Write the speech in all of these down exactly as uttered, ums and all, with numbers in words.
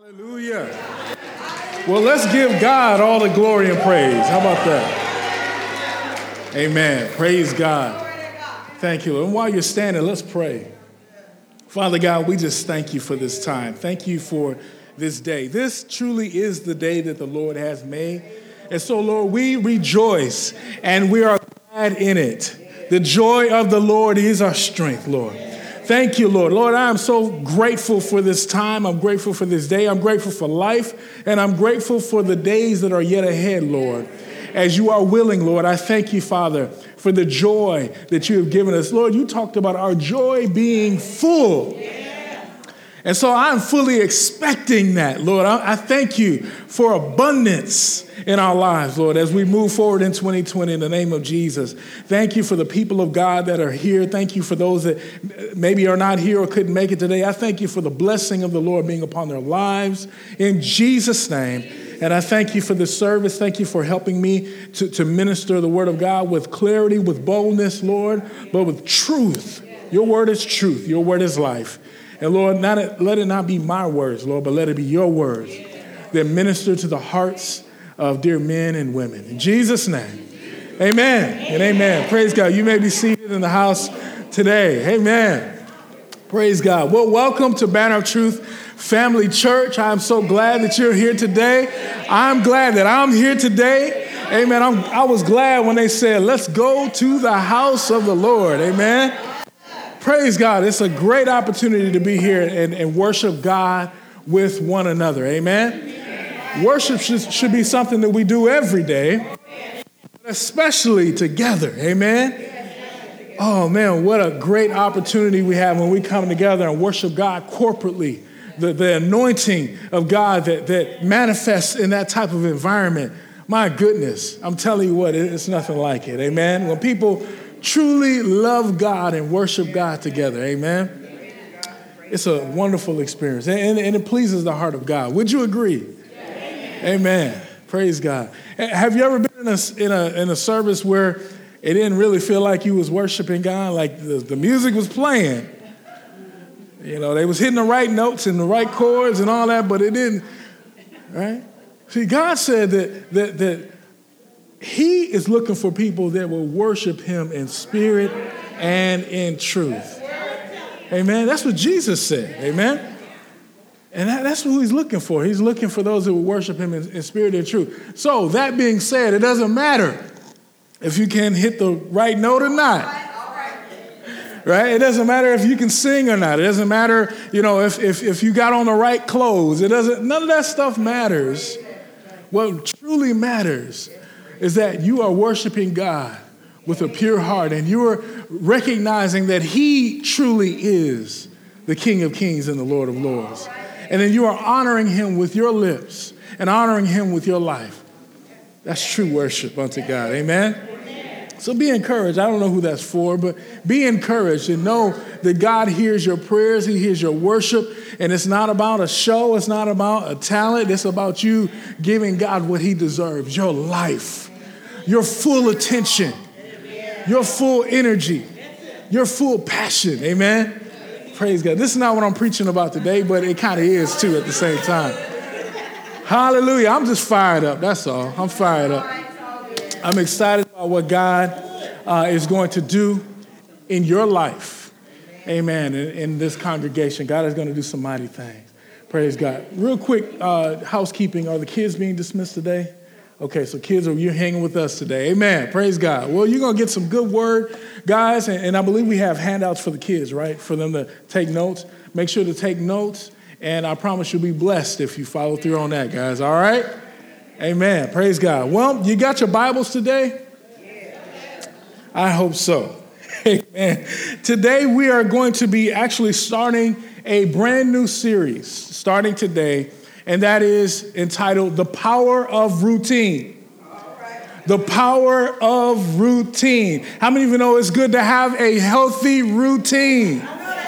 Hallelujah. Well, let's give God all the glory and praise. How about that? Amen. Praise God. Thank you, Lord. And while you're standing, let's pray. Father God, we just thank you for this time. Thank you for this day. This truly is the day that the Lord has made. And so, Lord, we rejoice and we are glad in it. The joy of the Lord is our strength, Lord. Thank you, Lord. Lord, I am so grateful for this time. I'm grateful for this day. I'm grateful for life. And I'm grateful for the days that are yet ahead, Lord. As you are willing, Lord, I thank you, Father, for the joy that you have given us. Lord, you talked about our joy being full. And so I'm fully expecting that, Lord. I, I thank you for abundance in our lives, Lord, as we move forward in twenty twenty in the name of Jesus. Thank you for the people of God that are here. Thank you for those that maybe are not here or couldn't make it today. I thank you for the blessing of the Lord being upon their lives in Jesus' name. And I thank you for this service. Thank you for helping me to, to minister the word of God with clarity, with boldness, Lord, but with truth. Your word is truth. Your word is life. And Lord, not, let it not be my words, Lord, but let it be your words that minister to the hearts of dear men and women. In Jesus' name, amen and amen. Praise God. You may be seated in the house today. Amen. Praise God. Well, welcome to Banner of Truth Family Church. I'm so glad that you're here today. I'm glad that I'm here today. Amen. I'm, I was glad when they said, let's go to the house of the Lord. Amen. Praise God. It's a great opportunity to be here and, and worship God with one another. Amen. Amen. Worship should, should be something that we do every day, especially together. Amen. Oh, man, what a great opportunity we have when we come together and worship God corporately. The, the anointing of God that, that manifests in that type of environment. My goodness, I'm telling you what, it's nothing like it. Amen. When people truly love God and worship God together. Amen. It's a wonderful experience. And, and it pleases the heart of God. Would you agree? Amen. Amen. Praise God. Have you ever been in a, in a, in a service where it didn't really feel like you was worshiping God? Like the, the music was playing. You know, they was hitting the right notes and the right chords and all that, but it didn't, right? See, God said that that that He is looking for people that will worship him in spirit and in truth. Amen. That's what Jesus said. Amen. And that, that's what he's looking for. He's looking for those who will worship him in, in spirit and truth. So that being said, it doesn't matter if you can hit the right note or not. Right? It doesn't matter if you can sing or not. It doesn't matter, you know, if, if, if you got on the right clothes. It doesn't, none of that stuff matters. What truly matters is that you are worshiping God with a pure heart and you are recognizing that he truly is the King of Kings and the Lord of Lords. And then you are honoring him with your lips and honoring him with your life. That's true worship unto God. Amen? So be encouraged. I don't know who that's for, but be encouraged and know that God hears your prayers. He hears your worship. And it's not about a show. It's not about a talent. It's about you giving God what he deserves, your life, your full attention, your full energy, your full passion. Amen. Praise God. This is not what I'm preaching about today, but it kind of is too at the same time. Hallelujah. I'm just fired up. That's all. I'm fired up. I'm excited about what God uh, is going to do in your life. Amen. In, in this congregation, God is going to do some mighty things. Praise God. Real quick, uh, housekeeping. Are the kids being dismissed today? Okay, so kids, you're hanging with us today. Amen. Praise God. Well, you're going to get some good word, guys. And, and I believe we have handouts for the kids, right? For them to take notes. Make sure to take notes. And I promise you'll be blessed if you follow through on that, guys. All right? Amen. Praise God. Well, you got your Bibles today? I hope so. Amen. Today we are going to be actually starting a brand new series, starting today, and that is entitled The Power of Routine. The Power of Routine. How many of you know it's good to have a healthy routine?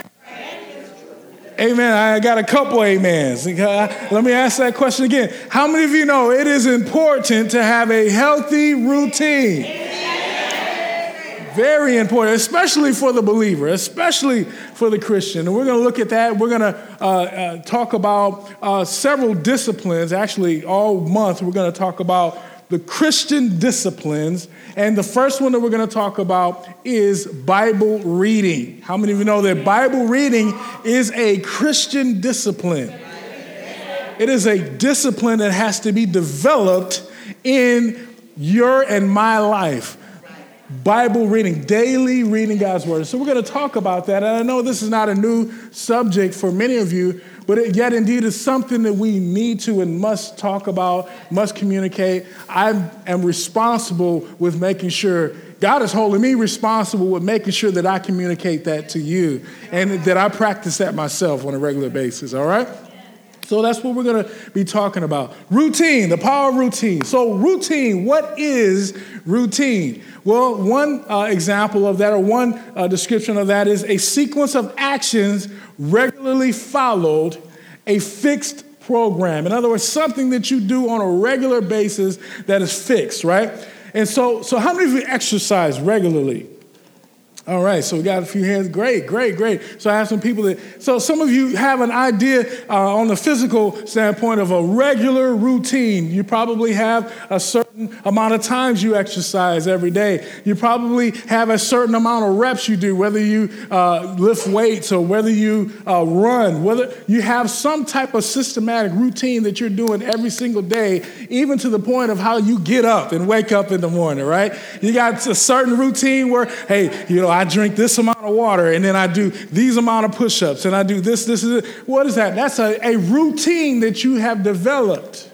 Amen. I got a couple amens. Let me ask that question again. How many of you know it is important to have a healthy routine? Very important, especially for the believer, especially for the Christian. And we're going to look at that. We're going to uh, uh, talk about uh, several disciplines. Actually, all month, we're going to talk about the Christian disciplines. And the first one that we're going to talk about is Bible reading. How many of you know that Bible reading is a Christian discipline? It is a discipline that has to be developed in your and my life. Bible reading, daily reading God's word. So we're going to talk about that. And I know this is not a new subject for many of you, but it yet indeed is something that we need to and must talk about, must communicate. I am responsible with making sure, God is holding me responsible with making sure that I communicate that to you and that I practice that myself on a regular basis, all right? So that's what we're going to be talking about. Routine, the power of routine. So routine, what is routine? Well, one uh, example of that or one uh, description of that is a sequence of actions regularly followed, a fixed program. In other words, something that you do on a regular basis that is fixed, right? And so, so how many of you exercise regularly? All right, so we got a few hands. Great, great, great. So I have some people that, so some of you have an idea uh, on the physical standpoint of a regular routine. You probably have a certain amount of times you exercise every day. You probably have a certain amount of reps you do, whether you uh, lift weights or whether you uh, run, whether you have some type of systematic routine that you're doing every single day, even to the point of how you get up and wake up in the morning, right? You got a certain routine where, hey, you know, I drink this amount of water, and then I do these amount of push-ups, and I do this, this, is what is that? That's a, a routine that you have developed.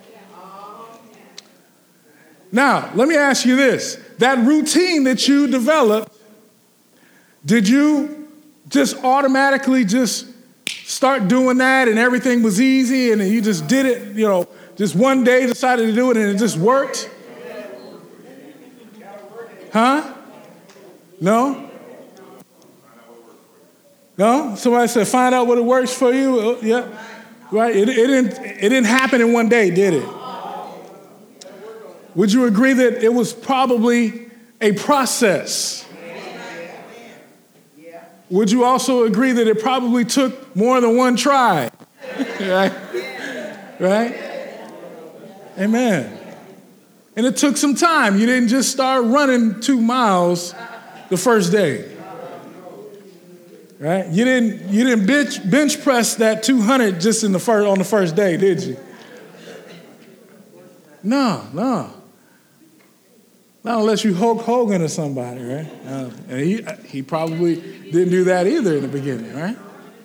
Now, let me ask you this. That routine that you developed, did you just automatically just start doing that and everything was easy and you just did it, you know, just one day decided to do it and it just worked? Huh? No? No? Somebody said, find out what it works for you. Oh, yeah. Right? It, it, didn't, it didn't happen in one day, did it? Would you agree that it was probably a process? Would you also agree that it probably took more than one try? Right? Right? Amen. And it took some time. You didn't just start running two miles the first day. Right? You didn't you didn't bench, bench press that two hundred just in the first on the first day, did you? No, no. Not unless you Hulk Hogan or somebody, right? Uh, and he he probably didn't do that either in the beginning, right?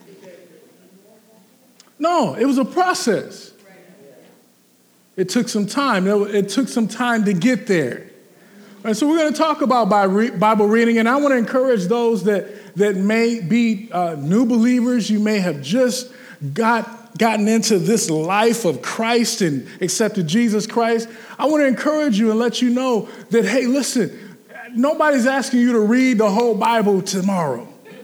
No, it was a process. It took some time. It took some time to get there. And so we're going to talk about Bible reading, and I want to encourage those that that may be uh, new believers. You may have just got gotten into this life of Christ and accepted Jesus Christ. I want to encourage you and let you know that, hey, listen, nobody's asking you to read the whole Bible tomorrow.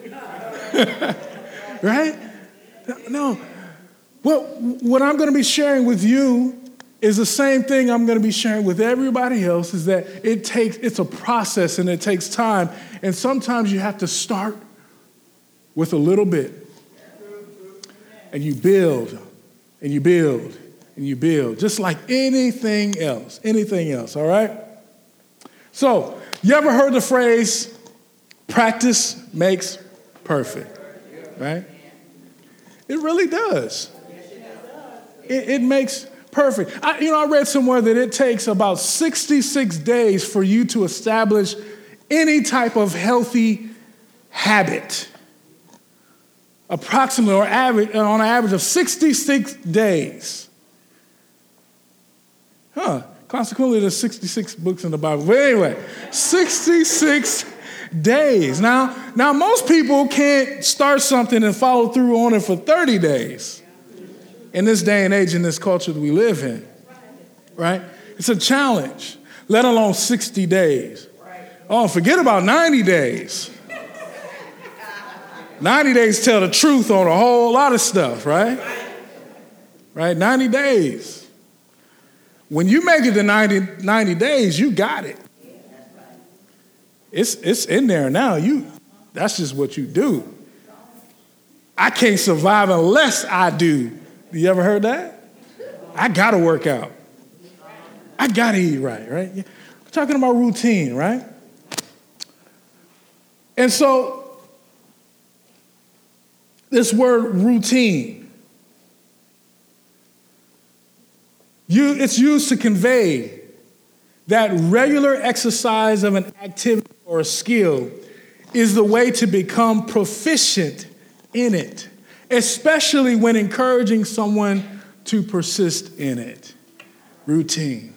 Right? No. Well, what I'm going to be sharing with you is the same thing I'm going to be sharing with everybody else, is that it takes, it's a process and it takes time. And sometimes you have to start with a little bit. And you build, and you build, and you build, just like anything else, anything else, all right? So, you ever heard the phrase, practice makes perfect, right? It really does. It, it makes perfect. I, you know, I read somewhere that it takes about sixty-six days for you to establish any type of healthy habit. Approximately, or average, on an average of sixty-six days. Huh. Consequently, there's sixty-six books in the Bible. But anyway, sixty-six days. Now, now, most people can't start something and follow through on it for thirty days. In this day and age, in this culture that we live in, right? It's a challenge, let alone sixty days. Oh, forget about ninety days. ninety days tell the truth on a whole lot of stuff, right? Right, ninety days. When you make it to ninety, ninety days, you got it. it's it's in there now. You, that's just what you do. I can't survive unless I do. You ever heard that? I gotta work out. I gotta eat right, right? We're talking about routine, right? And so, this word routine, you, it's used to convey that regular exercise of an activity or a skill is the way to become proficient in it, especially when encouraging someone to persist in it. Routine.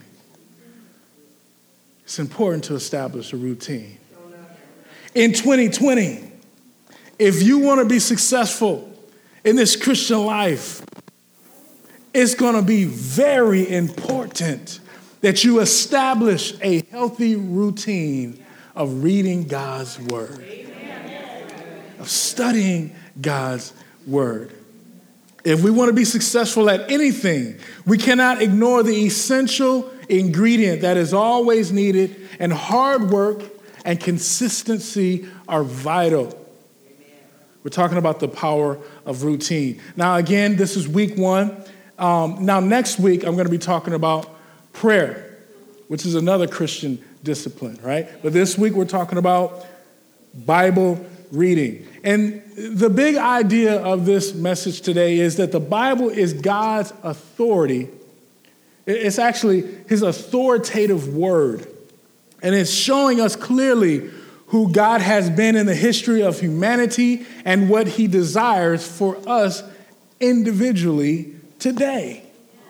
It's important to establish a routine. In twenty twenty, if you want to be successful in this Christian life, it's going to be very important that you establish a healthy routine of reading God's word, of studying God's word. If we want to be successful at anything, we cannot ignore the essential ingredient that is always needed, and hard work and consistency are vital. We're talking about the power of routine. Now, again, this is week one. Um, now, next week, I'm going to be talking about prayer, which is another Christian discipline, right? But this week, we're talking about Bible reading. And the big idea of this message today is that the Bible is God's authority. It's actually his authoritative word. And it's showing us clearly who God has been in the history of humanity and what he desires for us individually today.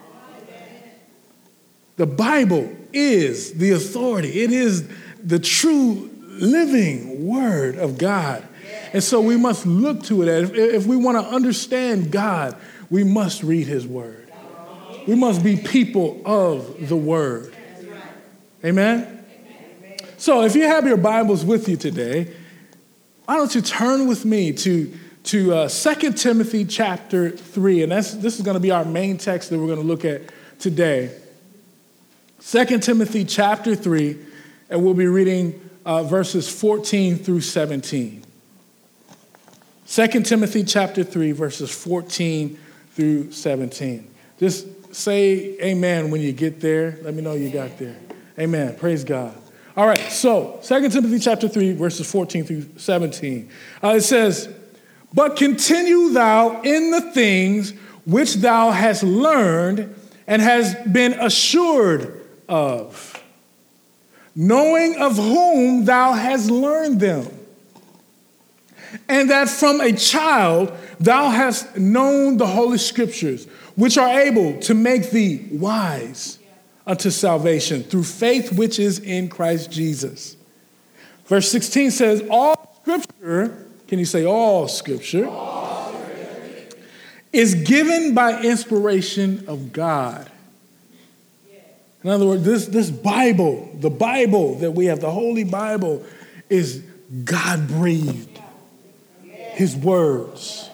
The Bible is the authority. It is the true living word of God. And so we must look to it. If, if we want to understand God, we must read his word. We must be people of the word. Amen? So if you have your Bibles with you today, why don't you turn with me to, to uh, Second Timothy chapter three. And that's, this is going to be our main text that we're going to look at today. Second Timothy chapter three, and we'll be reading uh, verses fourteen through seventeen. Second Timothy chapter three, verses fourteen through seventeen. Just say amen when you get there. Let me know you got there. Amen. Praise God. All right, so Second Timothy chapter three, verses fourteen through seventeen. Uh, it says, "But continue thou in the things which thou hast learned and hast been assured of, knowing of whom thou hast learned them, and that from a child thou hast known the Holy Scriptures, which are able to make thee wise unto salvation through faith which is in Christ Jesus." Verse sixteen says, all scripture, can you say all scripture, all scripture. is given by inspiration of God. In other words, this, this Bible, the Bible that we have, the Holy Bible, is God-breathed. His words.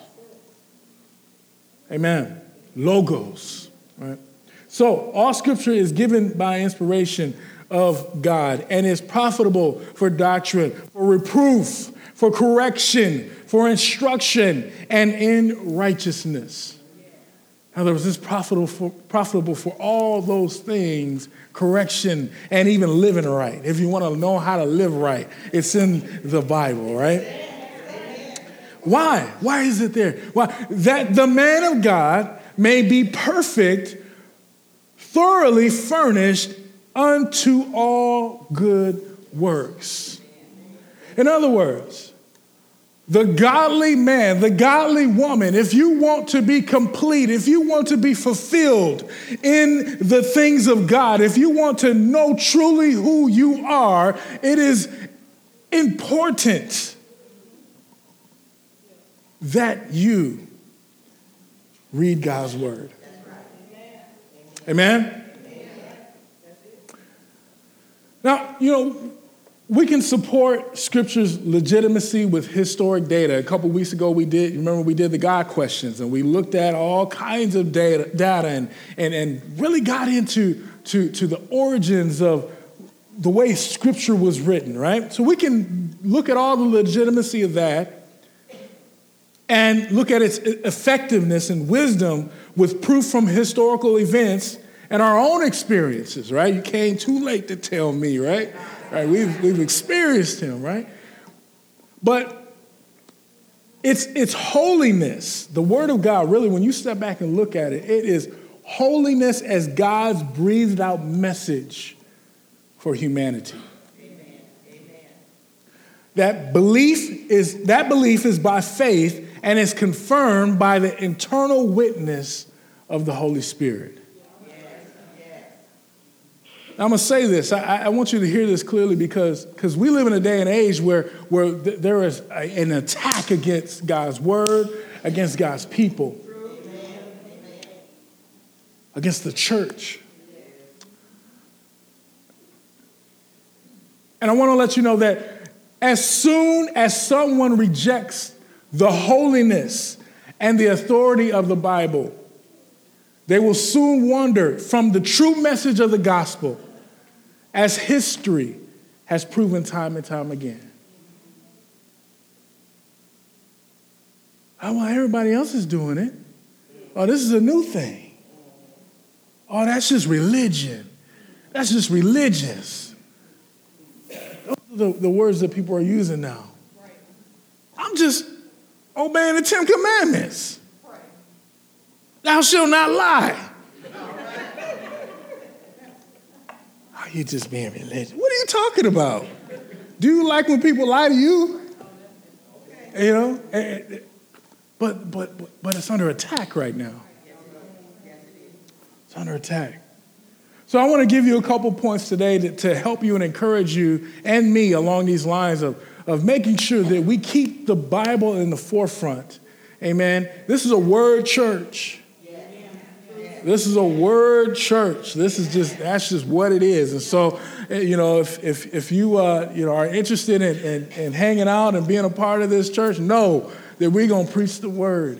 Amen. Logos, right? So, all scripture is given by inspiration of God and is profitable for doctrine, for reproof, for correction, for instruction, and in righteousness. In other words, it's profitable for, profitable for all those things, correction, and even living right. If you want to know how to live right, it's in the Bible, right? Why? Why is it there? Why? That the man of God may be perfect, thoroughly furnished unto all good works. In other words, the godly man, the godly woman, if you want to be complete, if you want to be fulfilled in the things of God, if you want to know truly who you are, it is important that you read God's word. Amen? Now, you know, we can support Scripture's legitimacy with historic data. A couple weeks ago, we did, remember we did the God questions, and we looked at all kinds of data, data and, and, and really got into to, to the origins of the way Scripture was written, right? So we can look at all the legitimacy of that and look at its effectiveness and wisdom with proof from historical events and our own experiences, right? You came too late to tell me, right? Right? We've, we've experienced him, right? But it's, it's holiness. The Word of God, really, when you step back and look at it, it is holiness as God's breathed out message for humanity. Amen. Amen. That belief is, that belief is by faith and is confirmed by the internal witness of the Holy Spirit. I'm going to say this. I, I want you to hear this clearly because because we live in a day and age where, where th- there is a, an attack against God's word, against God's people, against the church. And I want to let you know that as soon as someone rejects the holiness and the authority of the Bible, they will soon wander from the true message of the gospel, as history has proven time and time again. Oh, well, everybody else is doing it. Oh, this is a new thing. Oh, that's just religion. That's just religious. Those are the, the words that people are using now. I'm just obeying the Ten Commandments. Thou shalt not lie. Oh, you just being religious. What are you talking about? Do you like when people lie to you? You know? But but but, but it's under attack right now. It's under attack. So I want to give you a couple points today to, to help you and encourage you and me along these lines of, of making sure that we keep the Bible in the forefront. Amen. This is a word church. This is a word church. This is just, that's just what it is. And so, you know, if if if you, uh, you know, are interested in, in, in hanging out and being a part of this church, know that we're going to preach the word.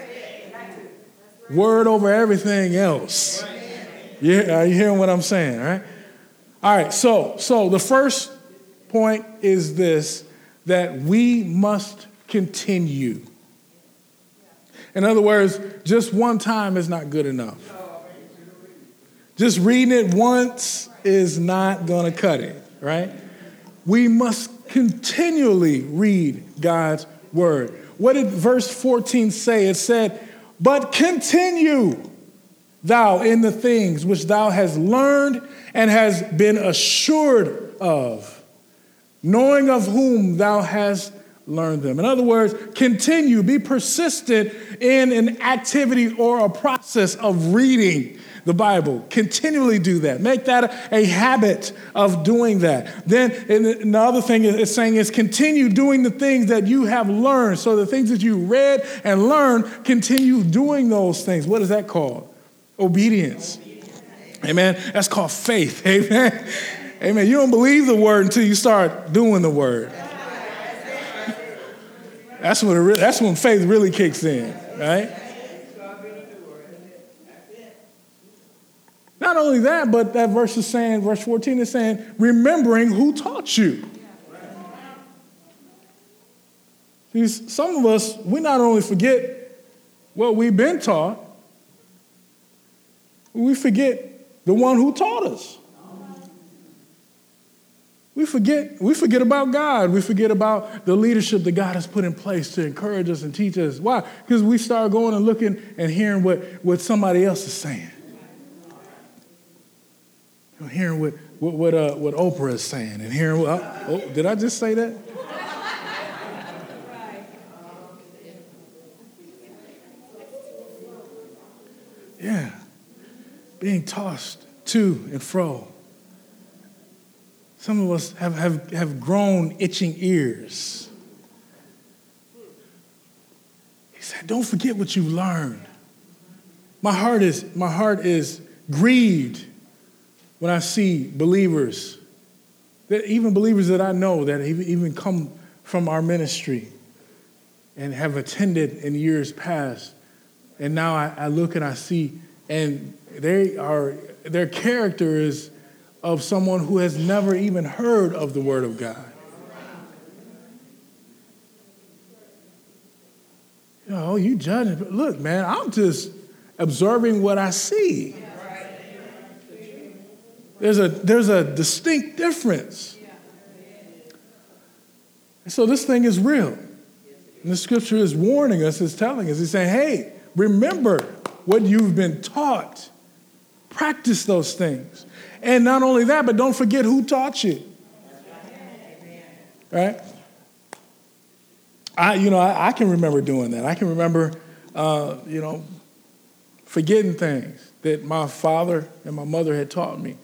Word over everything else. Yeah, are you hearing what I'm saying, right? All right, so so the first point is this, that we must continue. In other words, just one time is not good enough. Just reading it once is not going to cut it, right? We must continually read God's word. What did verse fourteen say? It said, but continue thou in the things which thou hast learned and has been assured of, knowing of whom thou hast learned them. In other words, continue, be persistent in an activity or a process of reading the Bible. Continually do that. Make that a habit of doing that. Then and the other thing it's saying is continue doing the things that you have learned. So the things that you read and learned, continue doing those things. What is that called? Obedience. Amen. That's called faith. Amen. Amen. You don't believe the word until you start doing the word. That's when, it really, that's when faith really kicks in, right? Not only that, but that verse is saying, verse fourteen is saying, remembering who taught you. See, some of us, we not only forget what we've been taught, we forget the one who taught us. We forget, we forget about God. We forget about the leadership that God has put in place to encourage us and teach us. Why? Because we start going and looking and hearing what, what somebody else is saying. You know, hearing what what what, uh, what Oprah is saying and hearing what, oh, oh, did I just say that? Yeah. Being tossed to and fro. Some of us have, have, have grown itching ears. He said, don't forget what you learned. My heart is, my heart is grieved when I see believers, that even believers that I know that have even come from our ministry and have attended in years past. And now I, I look and I see, and they are, their character is of someone who has never even heard of the Word of God. You know, you judging. But look, man, I'm just observing what I see. There's a, there's a distinct difference. And so this thing is real. And the scripture is warning us, is telling us, it's saying, hey, remember what you've been taught. Practice those things. And not only that, but don't forget who taught you. Right? I, you know, I, I can remember doing that. I can remember, uh, you know, forgetting things that my father and my mother had taught me.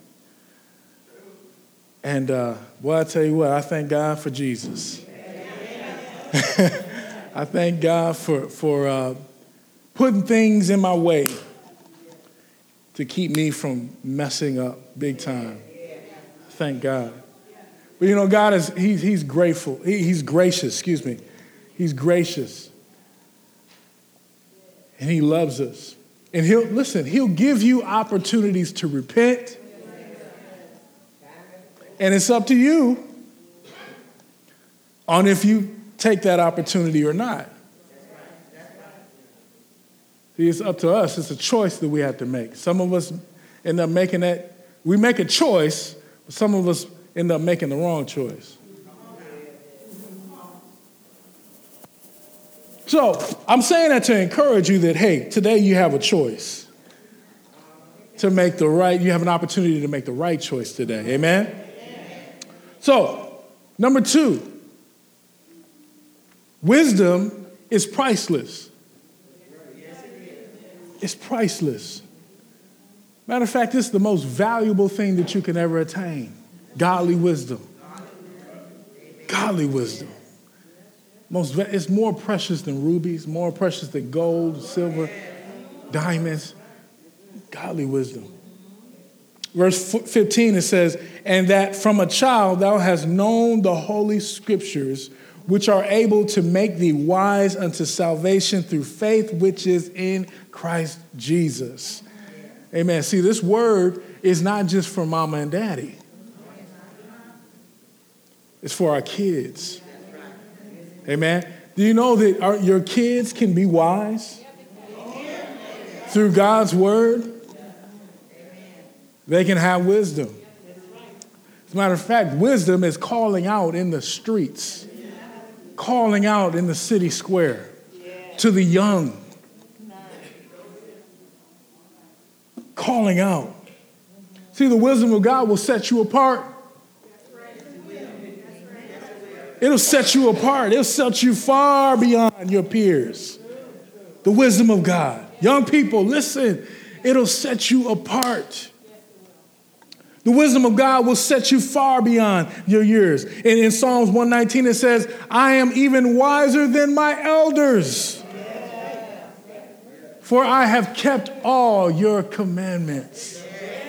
And, uh, well, I tell you what, I thank God for Jesus. I thank God for, for uh, putting things in my way to keep me from messing up big time. Thank God. But, you know, God is, he, he's grateful. He, he's gracious, excuse me. He's gracious. And he loves us. And he'll, listen, he'll give you opportunities to repent. And it's up to you on if you take that opportunity or not. See, it's up to us. It's a choice that we have to make. Some of us end up making that. We make a choice, but some of us end up making the wrong choice. So I'm saying that to encourage you that, hey, today you have a choice to make the right, you have an opportunity to make the right choice today. Amen? So, number two, wisdom is priceless. It's priceless. Matter of fact, it's the most valuable thing that you can ever attain. Godly wisdom. Godly wisdom. Most, it's more precious than rubies, more precious than gold, silver, diamonds. Godly wisdom. Verse fifteen, it says, and that from a child thou hast known the holy scriptures, which are able to make thee wise unto salvation through faith which is in Christ Jesus. Amen. See, this word is not just for mama and daddy. It's for our kids. Amen. Do you know that our, your kids can be wise through God's word? They can have wisdom. As a matter of fact, wisdom is calling out in the streets, calling out in the city square to the young, calling out. See, the wisdom of God will set you apart. It'll set you apart. It'll set you far beyond your peers. The wisdom of God. Young people, listen, it'll set you apart. The wisdom of God will set you far beyond your years. And in Psalms one nineteen, it says, I am even wiser than my elders, for I have kept all your commandments.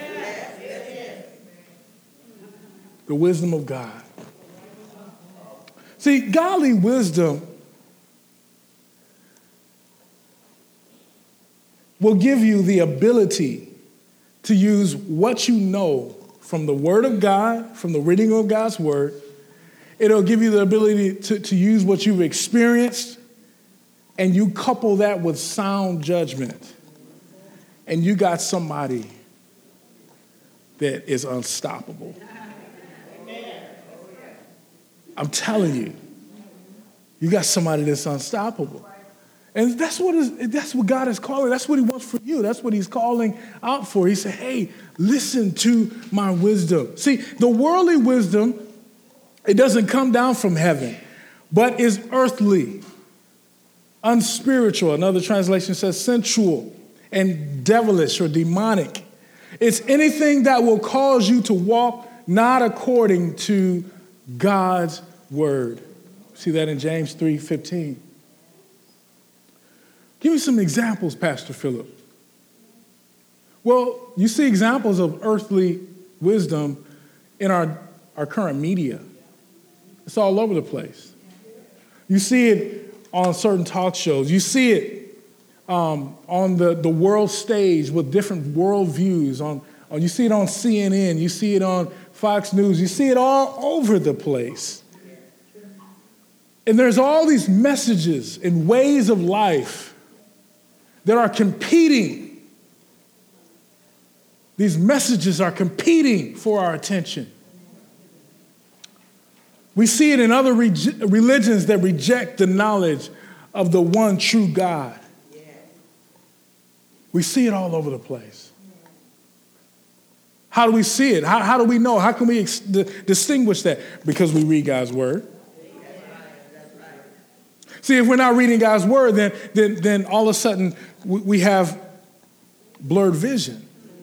The wisdom of God. See, godly wisdom will give you the ability to use what you know from the Word of God, from the reading of God's Word. It'll give you the ability to, to use what you've experienced, and you couple that with sound judgment, and you got somebody that is unstoppable. I'm telling you, you got somebody that's unstoppable. And that's what is, that's what God is calling. That's what he wants for you. That's what he's calling out for. He said, hey, listen to my wisdom. See, the worldly wisdom, it doesn't come down from heaven, but is earthly, unspiritual. Another translation says sensual and devilish or demonic. It's anything that will cause you to walk not according to God's word. See that in James three fifteen. Give me some examples, Pastor Philip. Well, you see examples of earthly wisdom in our, our current media. It's all over the place. You see it on certain talk shows. You see it um, on the, the world stage with different world views on, oh, you see it on C N N, you see it on Fox News, you see it all over the place. And there's all these messages and ways of life that are competing. These messages are competing for our attention. We see it in other reg- religions that reject the knowledge of the one true God. We see it all over the place. How do we see it? How, how do we know? How can we ex- d- distinguish that? Because we read God's word. See, if we're not reading God's word, then, then, then all of a sudden we, we have blurred vision.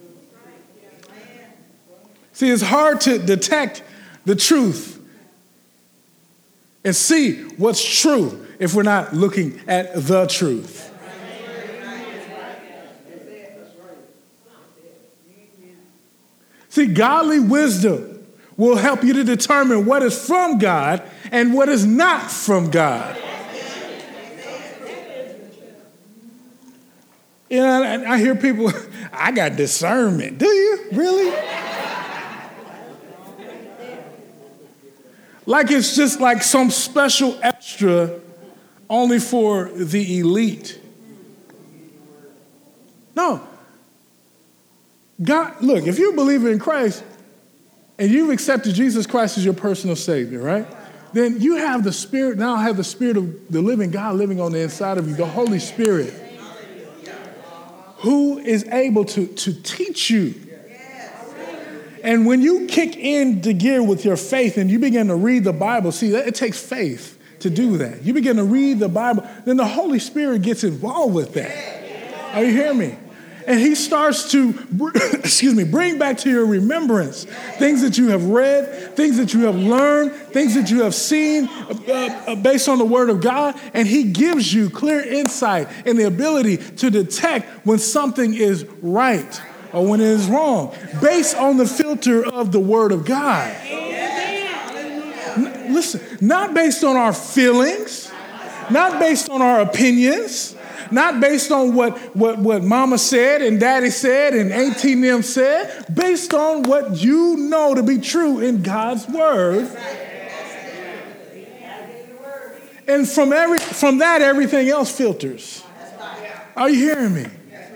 See, it's hard to detect the truth and see what's true if we're not looking at the truth. See, godly wisdom will help you to determine what is from God and what is not from God. You know, I, I hear people, I got discernment. Do you? Really? Like it's just like some special extra only for the elite. No. God, look, if you believe in Christ and you've accepted Jesus Christ as your personal Savior, right? Then you have the Spirit, now have the Spirit of the living God living on the inside of you, the Holy Spirit, who is able to, to teach you. And when you kick into gear with your faith and you begin to read the Bible, see, it takes faith to do that. You begin to read the Bible, then the Holy Spirit gets involved with that. Are you hearing me? And he starts to, excuse me, bring back to your remembrance things that you have read, things that you have learned, things that you have seen uh, uh, based on the word of God. And he gives you clear insight and the ability to detect when something is right or when it is wrong, based on the filter of the word of God. N- listen, not based on our feelings, not based on our opinions, not based on what, what, what mama said and daddy said and auntie them said, based on what you know to be true in God's word. And from every from that, everything else filters. Are you hearing me?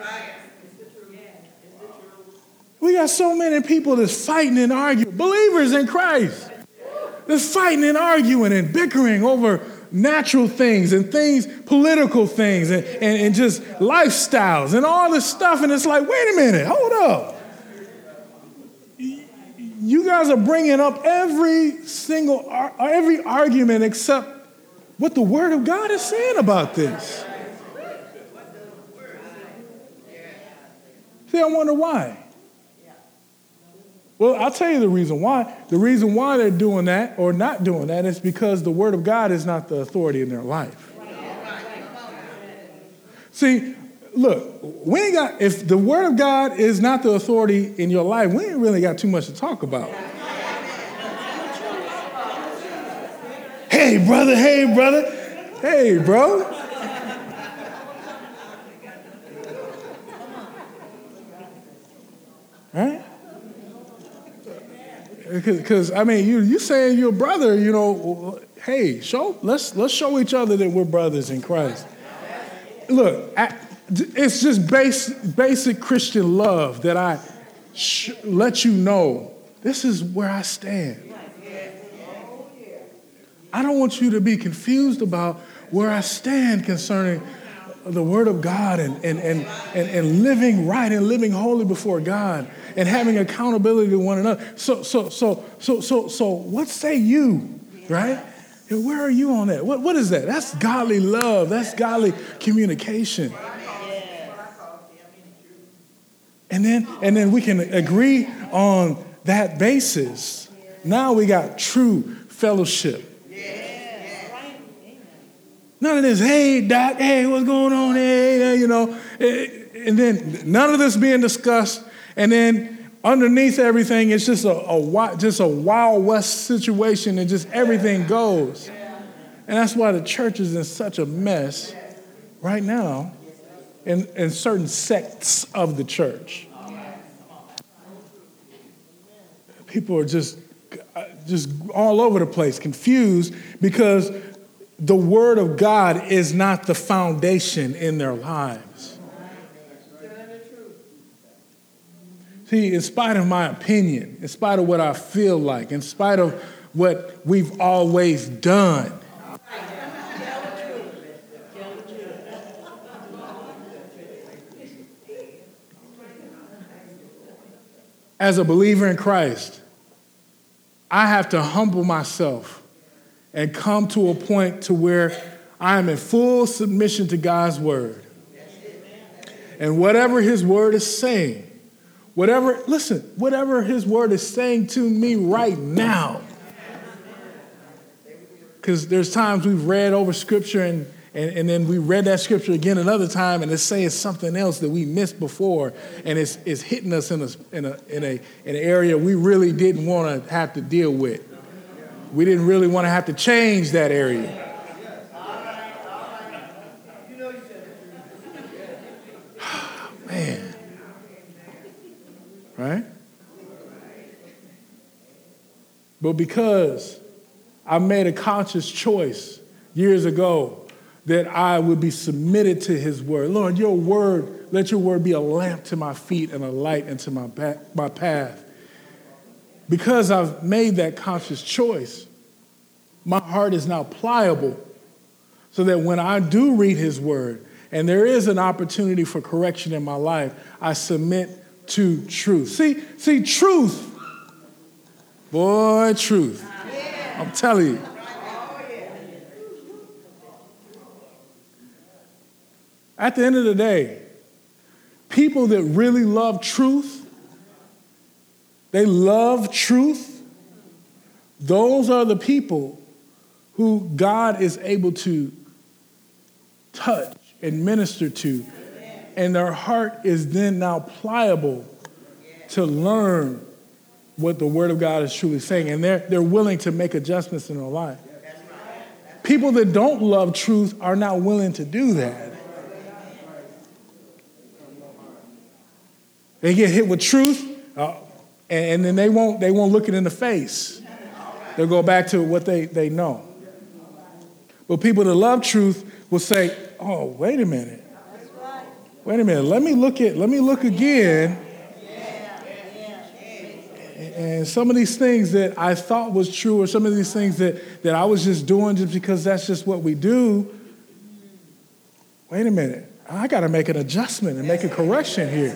We got so many people that's fighting and arguing, believers in Christ, that's fighting and arguing and bickering over natural things and things, political things and, and, and just lifestyles and all this stuff. And it's like, wait a minute, hold up. You guys are bringing up every single, every argument except what the word of God is saying about this. See, I wonder why. Well, I'll tell you the reason why. The reason why they're doing that or not doing that is because the word of God is not the authority in their life. See, look, we ain't got, if the word of God is not the authority in your life, we ain't really got too much to talk about. Hey, brother, hey, brother, hey, bro. Right? Because, I mean, you you saying you're a brother, you know, hey, show, let's let's show each other that we're brothers in Christ. Look, I, it's just base, basic Christian love that I sh- let you know this is where I stand. I don't want you to be confused about where I stand concerning the word of God and, and, and, and, and living right and living holy before God and having accountability to one another. So, so, so, so, so, so what say you, right? Where are you on that? What, what is that? That's godly love. That's godly communication. And then, and then we can agree on that basis. Now we got true fellowship. None of this, hey, Doc, hey, what's going on? Hey, you know, and then none of this being discussed. And then underneath everything, it's just a, a just a Wild West situation and just everything goes. And that's why the church is in such a mess right now in, in certain sects of the church. People are just, just all over the place, confused because the word of God is not the foundation in their lives. See, in spite of my opinion, in spite of what I feel like, in spite of what we've always done, as a believer in Christ, I have to humble myself and come to a point to where I am in full submission to God's word. And whatever his word is saying, whatever, listen, whatever his word is saying to me right now, because there's times we've read over scripture and, and, and then we read that scripture again another time and it's saying something else that we missed before and it's, it's hitting us in a, in a, in a, in an area we really didn't want to have to deal with. We didn't really want to have to change that area. Man. Right? But because I made a conscious choice years ago that I would be submitted to his word. Lord, your word, let your word be a lamp to my feet and a light into my, ba- my path. Because I've made that conscious choice, my heart is now pliable so that when I do read his word and there is an opportunity for correction in my life, I submit to truth. See, see, truth, boy, truth. I'm telling you. At the end of the day, people that really love truth, they love truth, those are the people who God is able to touch and minister to. And their heart is then now pliable to learn what the word of God is truly saying. And they're, they're willing to make adjustments in their life. People that don't love truth are not willing to do that. They get hit with truth, uh, and, and then they won't, they won't look it in the face. They'll go back to what they, they know. But people that love truth will say, oh, wait a minute. Wait a minute, let me look at, let me look again. And some of these things that I thought was true, or some of these things that, that I was just doing just because that's just what we do. Wait a minute, I got to make an adjustment and make a correction here.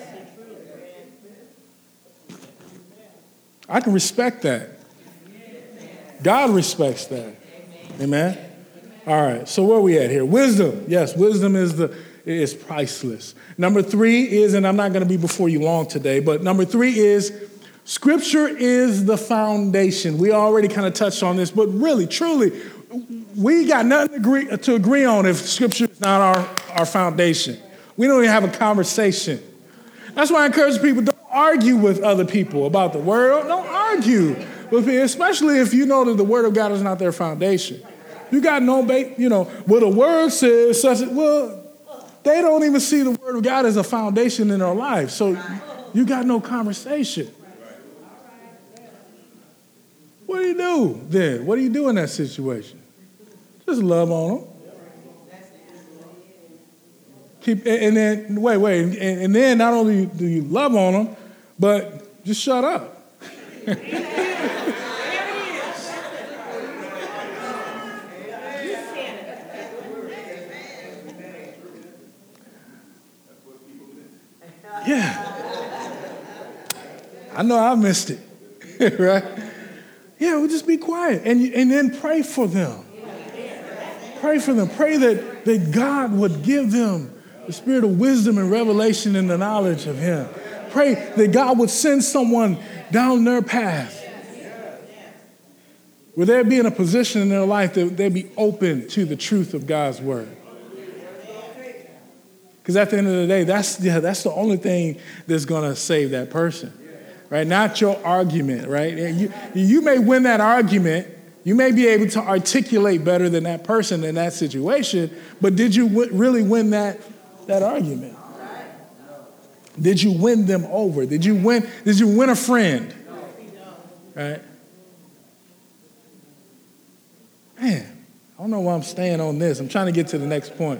I can respect that. God respects that. Amen. All right, so where are we at here? Wisdom. Yes, wisdom is the is priceless. Number three is, and I'm not going to be before you long today, but number three is Scripture is the foundation. We already kind of touched on this, but really, truly, we got nothing to agree, to agree on if Scripture is not our, our foundation. We don't even have a conversation. That's why I encourage people, don't argue with other people about the word. Don't argue with people, especially if you know that the word of God is not their foundation. You got no, you know, well, the word says such, well, they don't even see the word of God as a foundation in their life. So you got no conversation. What do you do then? What do you do in that situation? Just love on them. Keep, and then, wait, wait, and, and then not only do you love on them, but just shut up. Yeah. I know I missed it, right? Yeah, we'll just be quiet and, and then pray for them. Pray for them. Pray that, that God would give them the spirit of wisdom and revelation and the knowledge of him. Pray that God would send someone down their path where they'd be in a position in their life that they'd be open to the truth of God's word. Because at the end of the day, that's, yeah, that's the only thing that's going to save that person, right? Not your argument, right? And you, you may win that argument. You may be able to articulate better than that person in that situation, but did you w- really win that, that argument? Did you win them over? Did you win, did you win a friend? right? Man, I don't know why I'm staying on this. I'm trying to get to the next point.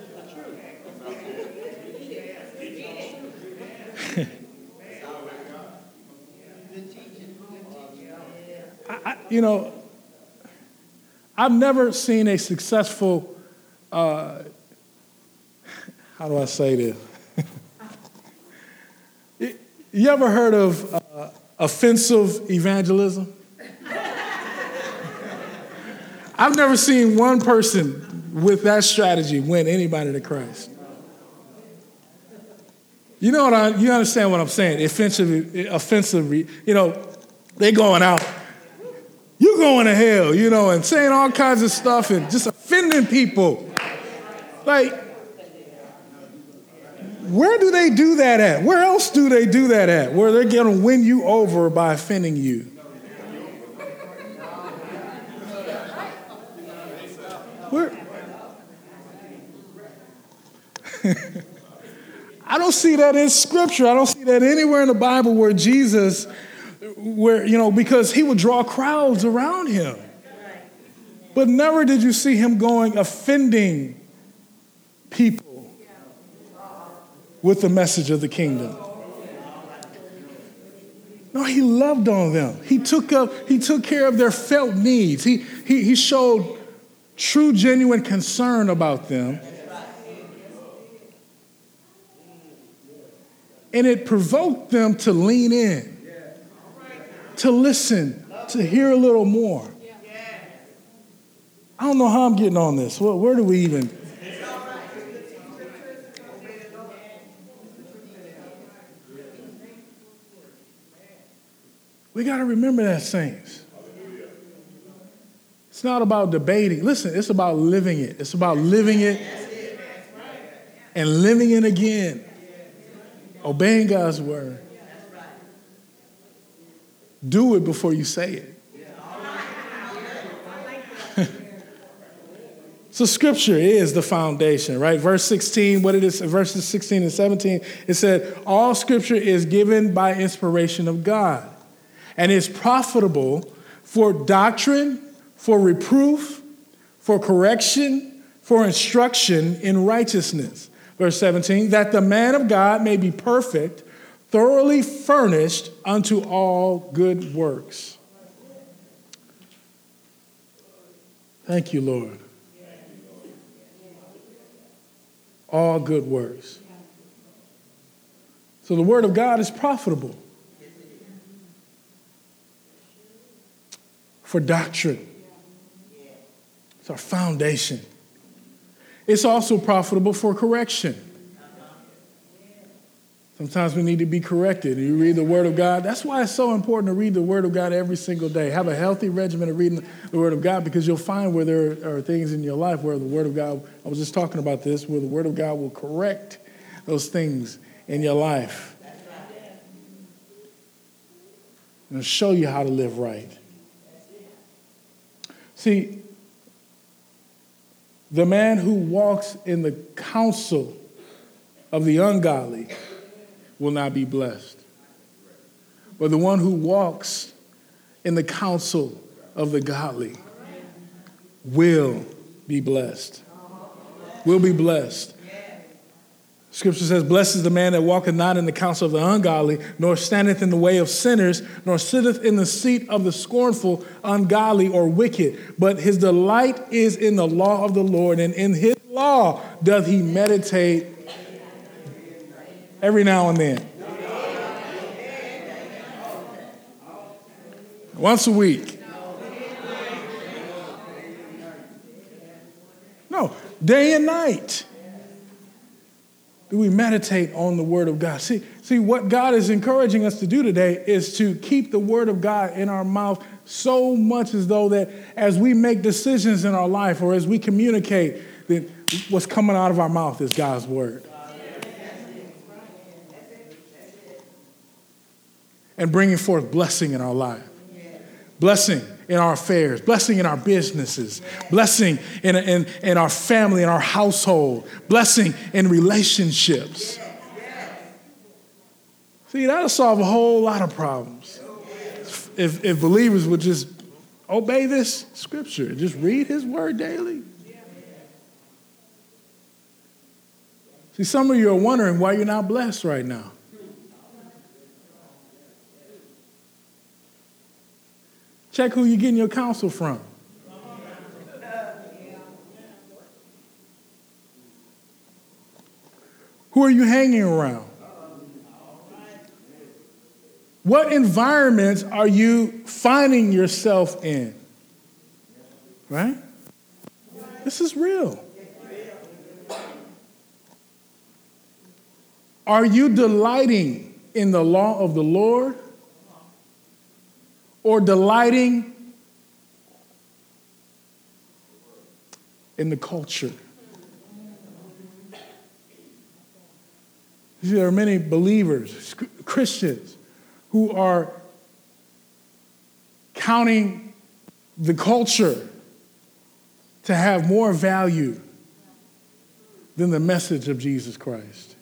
I, I, you know, I've never seen a successful, uh, how do I say this? You ever heard of uh, offensive evangelism? I've never seen one person with that strategy win anybody to Christ. You know what I, you understand what I'm saying? Offensive, offensive, you know, they going out. You going to hell, you know, and saying all kinds of stuff and just offending people. Like, where do they do that at? Where else do they do that at? Where they're going to win you over by offending you? Where? I don't see that in Scripture. I don't see that anywhere in the Bible where Jesus, where, you know, because he would draw crowds around him. But never did you see him going offending people with the message of the kingdom. No, he loved on them. He took up, he took care of their felt needs. He, he, he showed true, genuine concern about them. And it provoked them to lean in, to listen, to hear a little more. I don't know how I'm getting on this. Well, where do we even... We got to remember that, saints. It's not about debating. Listen, it's about living it. It's about living it and living it again. Obeying God's word. Do it before you say it. So Scripture is the foundation, right? Verse sixteen, what it is, verses sixteen and seventeen, it said, all Scripture is given by inspiration of God and is profitable for doctrine, for reproof, for correction, for instruction in righteousness. Verse seventeen, that the man of God may be perfect, thoroughly furnished unto all good works. Thank you, Lord. All good works. So the word of God is profitable for doctrine. It's our foundation. It's also profitable for correction. Sometimes we need to be corrected. You read the Word of God. That's why it's so important to read the Word of God every single day. Have a healthy regimen of reading the Word of God, because you'll find where there are things in your life where the Word of God, I was just talking about this, where the Word of God will correct those things in your life and show you how to live right. See, the man who walks in the counsel of the ungodly will not be blessed. But the one who walks in the counsel of the godly will be blessed. Will be blessed. Scripture says, blessed is the man that walketh not in the counsel of the ungodly, nor standeth in the way of sinners, nor sitteth in the seat of the scornful, ungodly, or wicked. But his delight is in the law of the Lord, and in his law doth he meditate every now and then. Once a week. No, day and night. Do we meditate on the Word of God? See, see, what God is encouraging us to do today is to keep the Word of God in our mouth so much as though that as we make decisions in our life or as we communicate, that what's coming out of our mouth is God's Word. And bringing forth blessing in our life. Blessing in our affairs, blessing in our businesses, blessing in, in, in our family, in our household, blessing in relationships. See, that'll solve a whole lot of problems. if, if believers would just obey this scripture, just read his word daily. See, some of you are wondering why you're not blessed right now. Check who you're getting your counsel from. Who are you hanging around? What environments are you finding yourself in? Right? This is real. Are you delighting in the law of the Lord or delighting in the culture? There are many believers, Christians, who are counting the culture to have more value than the message of Jesus Christ.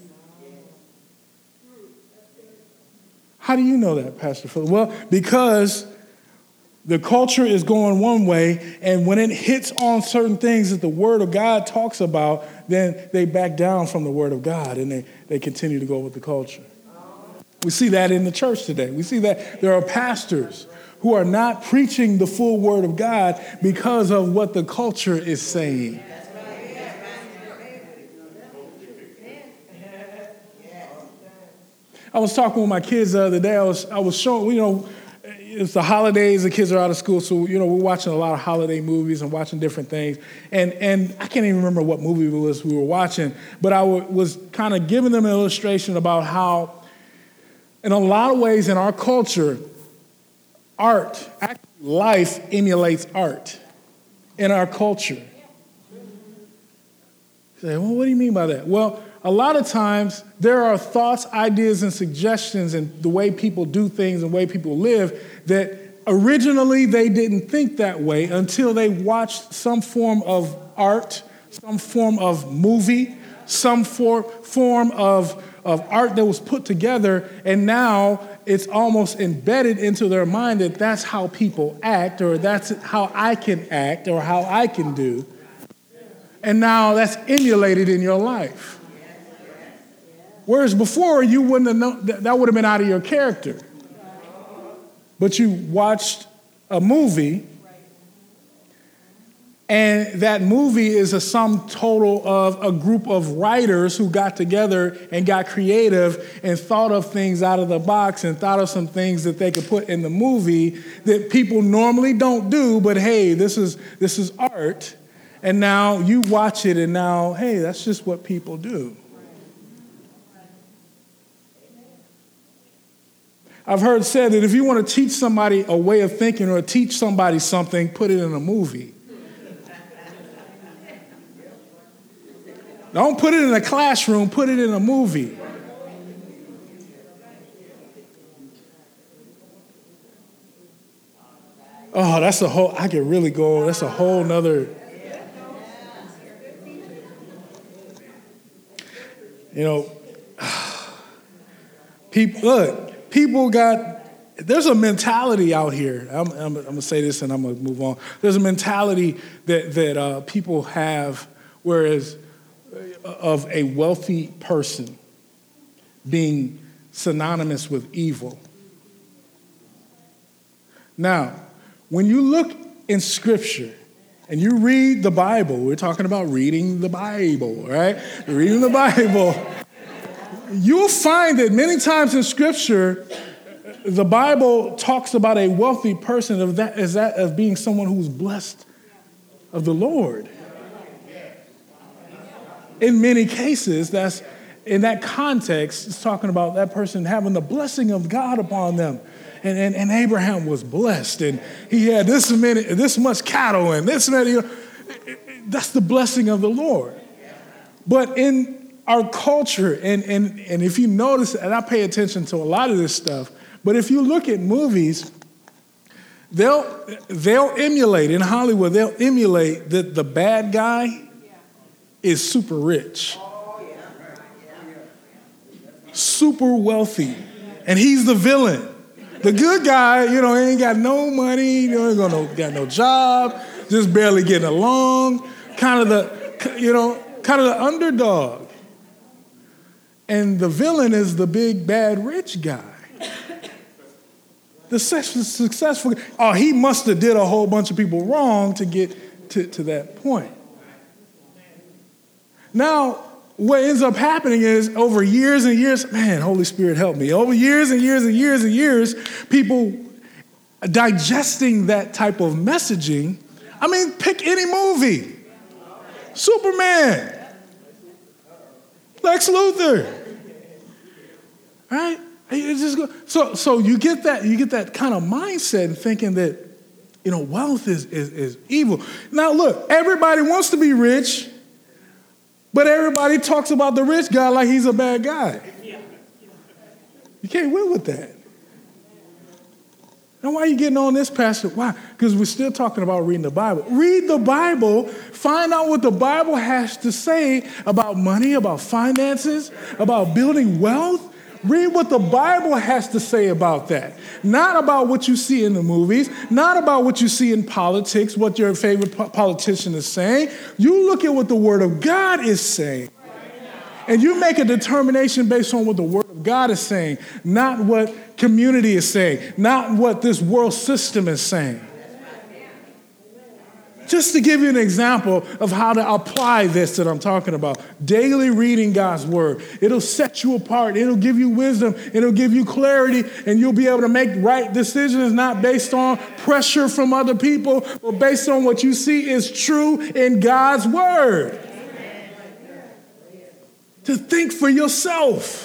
How do you know that, Pastor Phil? Well, because the culture is going one way, and when it hits on certain things that the Word of God talks about, then they back down from the Word of God, and they, they continue to go with the culture. We see that in the church today. We see that there are pastors who are not preaching the full Word of God because of what the culture is saying. I was talking with my kids the other day. I was I was showing, you know, it's the holidays, the kids are out of school, so, you know, we're watching a lot of holiday movies and watching different things. And and I can't even remember what movie it was we were watching, but I w- was kind of giving them an illustration about how, in a lot of ways in our culture, art, actually life emulates art in our culture. You say, well, what do you mean by that? Well, a lot of times there are thoughts, ideas, and suggestions and the way people do things and the way people live that originally they didn't think that way until they watched some form of art, some form of movie, some for, form of, of art that was put together, and now it's almost embedded into their mind that that's how people act, or that's how I can act, or how I can do. And now that's emulated in your life. Whereas before, you wouldn't have known, that would have been out of your character. But you watched a movie, and that movie is a sum total of a group of writers who got together and got creative and thought of things out of the box and thought of some things that they could put in the movie that people normally don't do, but hey, this is this is art. And now you watch it, and now, hey, that's just what people do. I've heard said that if you want to teach somebody a way of thinking or teach somebody something, put it in a movie. Don't put it in a classroom, put it in a movie. Oh, that's a whole, I could really go, that's a whole nother. You know, people, look, people got, there's a mentality out here. I'm, I'm, I'm going to say this and I'm going to move on. There's a mentality that, that uh, people have, whereas of a wealthy person being synonymous with evil. Now, when you look in Scripture and you read the Bible, we're talking about reading the Bible, right? Reading the Bible. You'll find that many times in Scripture, the Bible talks about a wealthy person of that as that of being someone who's blessed of the Lord. In many cases, that's in that context, it's talking about that person having the blessing of God upon them. And, and, and Abraham was blessed, and he had this many, this much cattle, and this many. You know, that's the blessing of the Lord. But in our culture, and, and, and if you notice, and I pay attention to a lot of this stuff, but if you look at movies, they'll they'll emulate, in Hollywood, they'll emulate that the bad guy is super rich, super wealthy, and he's the villain. The good guy, you know, ain't got no money, you know, ain't got no, got no job, just barely getting along, kind of the, you know, kind of the underdog. And the villain is the big, bad, rich guy. The successful, oh, he must have did a whole bunch of people wrong to get to, to that point. Now, what ends up happening is over years and years, man, Holy Spirit help me. Over years and years and years and years, people digesting that type of messaging. I mean, pick any movie. Superman. Lex Luthor. Right? It's just go, so, so you get that, you get that kind of mindset and thinking that, you know, wealth is, is, is evil. Now look, everybody wants to be rich, but everybody talks about the rich guy like he's a bad guy. You can't win with that. Now, why are you getting on this, Pastor? Why? Because we're still talking about reading the Bible. Read the Bible. Find out what the Bible has to say about money, about finances, about building wealth. Read what the Bible has to say about that. Not about what you see in the movies, not about what you see in politics, what your favorite po- politician is saying. You look at what the Word of God is saying. And you make a determination based on what the Word of God is saying, not what community is saying, not what this world system is saying. Just to give you an example of how to apply this that I'm talking about, daily reading God's Word. It'll set you apart. It'll give you wisdom. It'll give you clarity, and you'll be able to make right decisions, not based on pressure from other people, but based on what you see is true in God's Word. To think for yourself.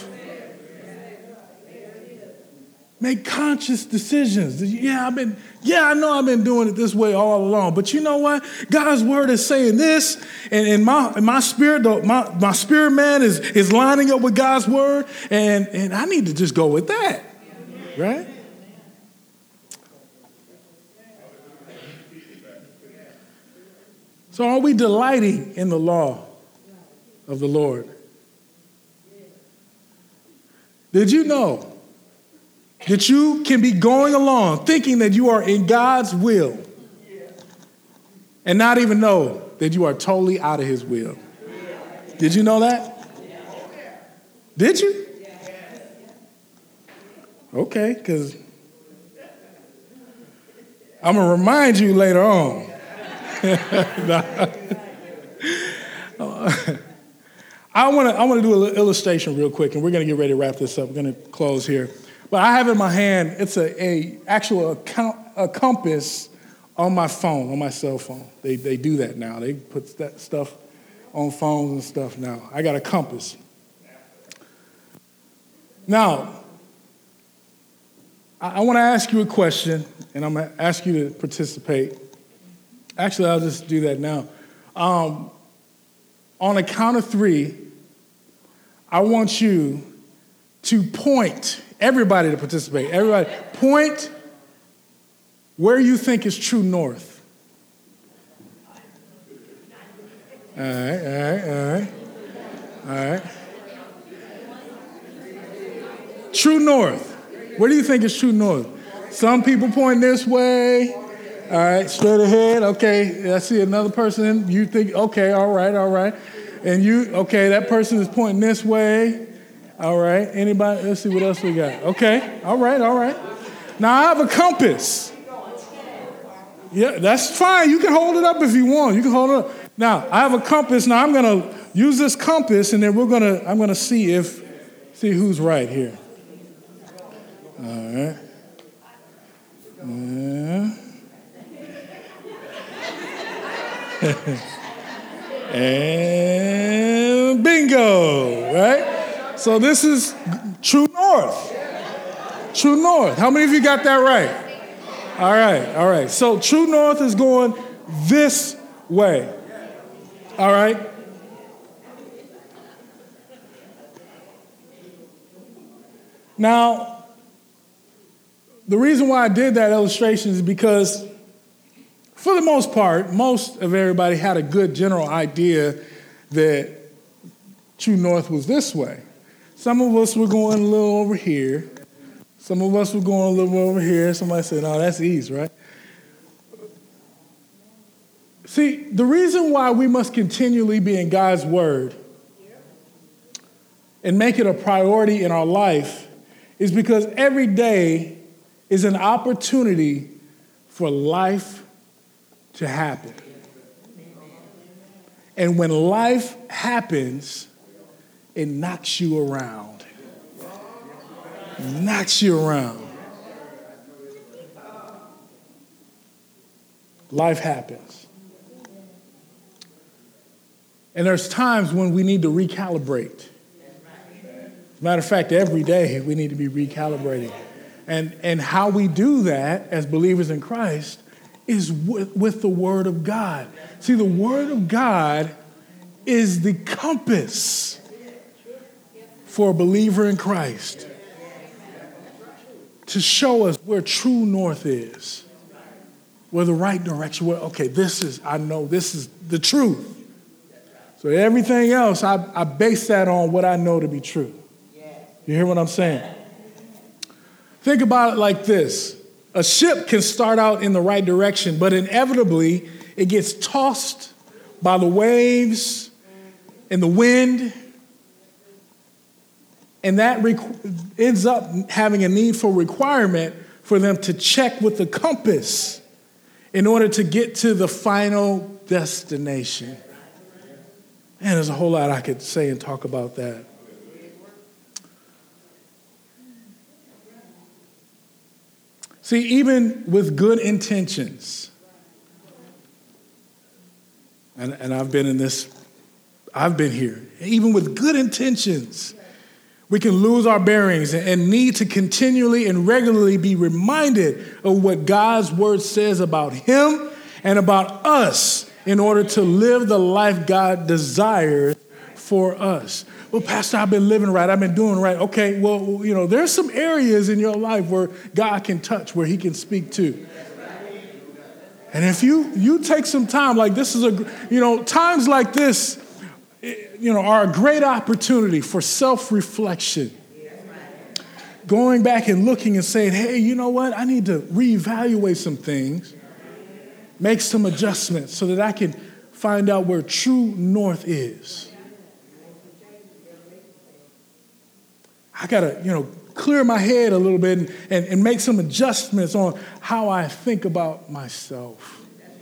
Make conscious decisions. Yeah, I've been, yeah, I know I've been doing it this way all along, but you know what? God's Word is saying this, and in my in my spirit, my, my spirit man is, is lining up with God's Word, and, and I need to just go with that, right? So are we delighting in the law of the Lord? Did you know that you can be going along thinking that you are in God's will and not even know that you are totally out of his will? Did you know that? Did you? Okay, because I'm going to remind you later on. I want to I want to do an illustration real quick, and we're going to get ready to wrap this up. We're going to close here. But I have in my hand, it's a, a actual account, a compass on my phone, on my cell phone. They they do that now. They put that stuff on phones and stuff now. I got a compass. Now, I, I want to ask you a question, and I'm going to ask you to participate. Actually, I'll just do that now. Um, on a count of three, I want you to point, everybody to participate, everybody, point where you think is true north. All right, all right, all right, all right. True north. Where do you think is true north? Some people point this way. All right, straight ahead. Okay, I see another person. You think, okay, all right, all right. And you, okay, that person is pointing this way. All right, anybody? Let's see what else we got. Okay, all right, all right. Now I have a compass. Yeah, that's fine. You can hold it up if you want. You can hold it up. Now I have a compass. Now I'm gonna use this compass, and then we're gonna. I'm gonna see if, see who's right here. All right. Uh, and bingo, right? So this is true north. True north. How many of you got that right? All right, all right. So true north is going this way. All right? Now, the reason why I did that illustration is because for the most part, most of everybody had a good general idea that true north was this way. Some of us were going a little over here. Some of us were going a little over here. Somebody said, no, that's east, right? See, the reason why we must continually be in God's word and make it a priority in our life is because every day is an opportunity for life to happen. And when life happens, it knocks you around. Knocks you around. Life happens. And there's times when we need to recalibrate. As a matter of fact, every day we need to be recalibrating. And, and how we do that as believers in Christ is with, with the Word of God. See, the Word of God is the compass for a believer in Christ to show us where true north is, where the right direction, where, okay, this is, I know this is the truth. So everything else, I, I base that on what I know to be true. You hear what I'm saying? Think about it like this. A ship can start out in the right direction, but inevitably it gets tossed by the waves and the wind, and that requ- ends up having a need for requirement for them to check with the compass in order to get to the final destination. Man, there's a whole lot I could say and talk about that. See, even with good intentions, and, and I've been in this, I've been here, even with good intentions, we can lose our bearings and need to continually and regularly be reminded of what God's word says about him and about us in order to live the life God desires for us. Well, Pastor, I've been living right. I've been doing right. Okay, well, you know, there's some areas in your life where God can touch, where he can speak to. And if you you take some time, like this is a, you know, times like this, you know, are a great opportunity for self-reflection. Going back and looking and saying, hey, you know what? I need to reevaluate some things, make some adjustments so that I can find out where true north is. I got to, you know, clear my head a little bit and, and, and make some adjustments on how I think about myself.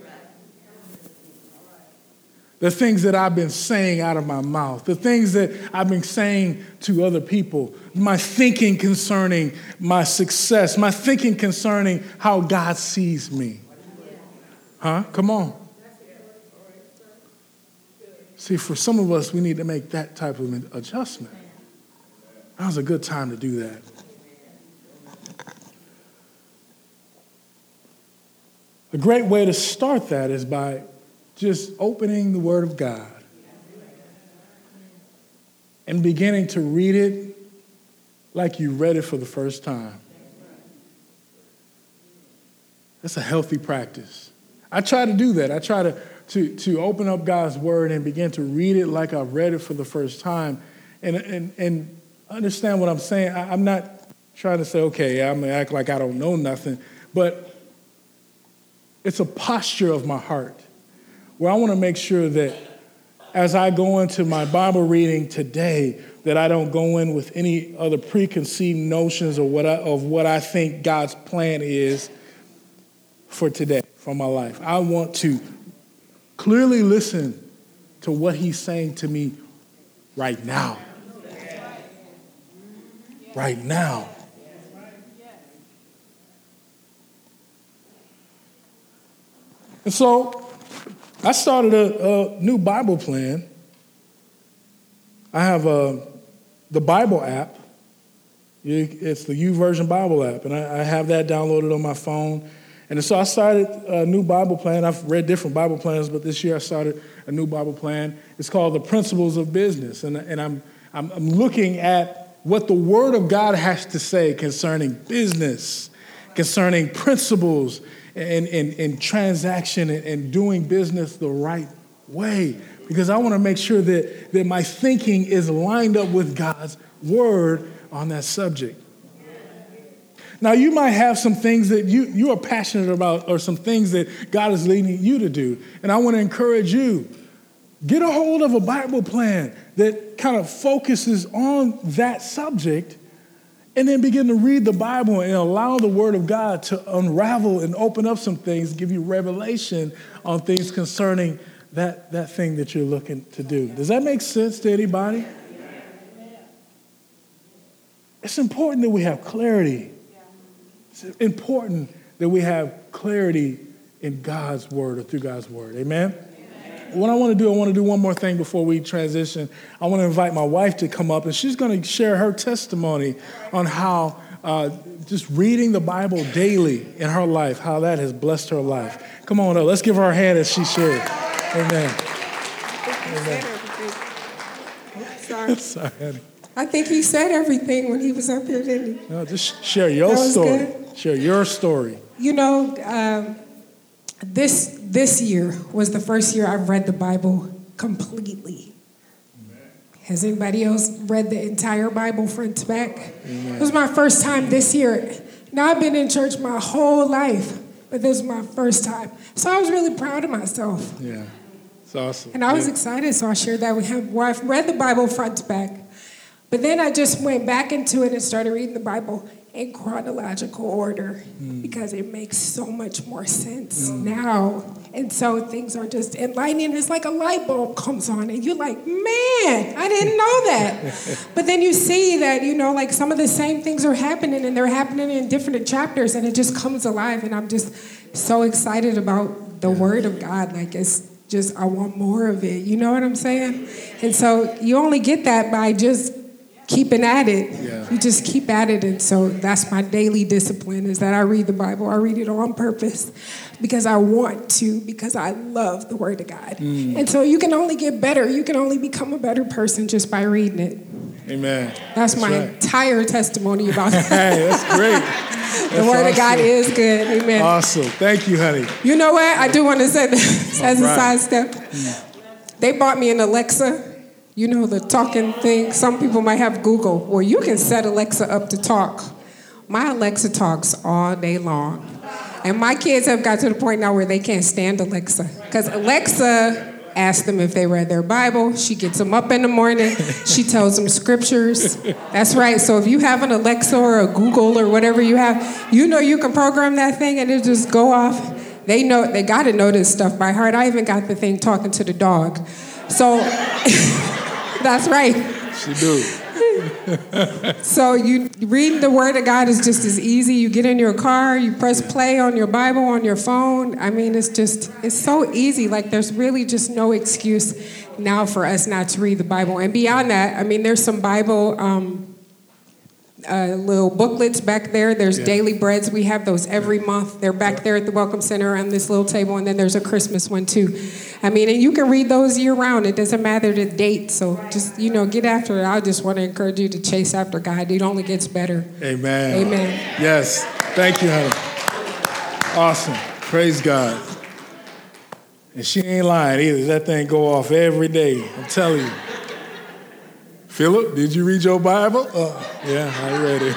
The things that I've been saying out of my mouth, the things that I've been saying to other people, my thinking concerning my success, my thinking concerning how God sees me. Huh? Come on. See, for some of us, we need to make that type of adjustment. Now's a good time to do that. A great way to start that is by just opening the Word of God and beginning to read it like you read it for the first time. That's a healthy practice. I try to do that. I try to, to, to open up God's Word and begin to read it like I've read it for the first time. And, and, and understand what I'm saying. I, I'm not trying to say, okay, I'm going to act like I don't know nothing. But it's a posture of my heart where I want to make sure that as I go into my Bible reading today, that I don't go in with any other preconceived notions of what I, of what I think God's plan is for today, for my life. I want to clearly listen to what he's saying to me right now. Right now. And so I started a, a new Bible plan. I have a, the Bible app. It's the YouVersion Bible app, and I, I have that downloaded on my phone. And so I started a new Bible plan. I've read different Bible plans, but this year I started a new Bible plan. It's called The Principles of Business, and, and I'm, I'm I'm looking at what the Word of God has to say concerning business, concerning principles and, and, and transaction and, and doing business the right way. Because I want to make sure that, that my thinking is lined up with God's Word on that subject. Now, you might have some things that you, you are passionate about or some things that God is leading you to do. And I want to encourage you, get a hold of a Bible plan that kind of focuses on that subject, and then begin to read the Bible and allow the Word of God to unravel and open up some things, give you revelation on things concerning that, that thing that you're looking to do. Does that make sense to anybody? It's important that we have clarity. It's important that we have clarity in God's Word or through God's Word. Amen? What I want to do, I want to do one more thing before we transition. I want to invite my wife to come up, and she's going to share her testimony on how uh, just reading the Bible daily in her life, how that has blessed her life. Come on up. Let's give her a hand as she shares. Amen. Amen. Sorry. Sorry, honey. I think he said everything when he was up here, didn't he? No, just share your story. Good. Share your story. You know, um, this this year was the first year I've read the Bible completely. Amen. Has anybody else read the entire Bible front to back? Amen. It was my first time this year. Now, I've been in church my whole life, but this was my first time. So I was really proud of myself. Yeah, it's awesome. And I was yeah. excited, so I shared that with him. Well, I've read the Bible front to back. But then I just went back into it and started reading the Bible in chronological order mm. because it makes so much more sense mm. now. And so things are just enlightening. It's like a light bulb comes on and you're like, man, I didn't know that. But then you see that, you know, like some of the same things are happening and they're happening in different chapters and it just comes alive. And I'm just so excited about the Word of God. Like it's just, I want more of it. You know what I'm saying? And so you only get that by just keeping at it. Yeah. You just keep at it. And so that's my daily discipline is that I read the Bible. I read it on purpose because I want to, because I love the Word of God. Mm. And so you can only get better. You can only become a better person just by reading it. Amen. That's, that's my right. entire testimony about it. Hey, that's great. The Word awesome. Of God is good. Amen. Awesome. Thank you, honey. You know what? I do want to say this as right. a side step. Mm. They bought me an Alexa. You know, the talking thing. Some people might have Google. Well, you can set Alexa up to talk. My Alexa talks all day long. And my kids have got to the point now where they can't stand Alexa. Because Alexa asks them if they read their Bible. She gets them up in the morning. She tells them scriptures. That's right. So if you have an Alexa or a Google or whatever you have, you know you can program that thing and it just go off. They know, they got to know this stuff by heart. I even got the thing talking to the dog. So... That's right. She do. So you reading the Word of God is just as easy. You get in your car, you press play on your Bible on your phone. I mean, it's just, it's so easy. Like there's really just no excuse now for us not to read the Bible. And beyond that, I mean, there's some Bible um, uh, little booklets back there. There's yeah. daily breads. We have those every month. They're back there at the Welcome Center on this little table. And then there's a Christmas one too. I mean, and you can read those year round. It doesn't matter the date. So just, you know, get after it. I just want to encourage you to chase after God. It only gets better. Amen. Amen. Yes. Thank you, honey. Awesome. Praise God. And she ain't lying either. That thing go off every day. I'm telling you. Philip, did you read your Bible? Uh, yeah, I read it.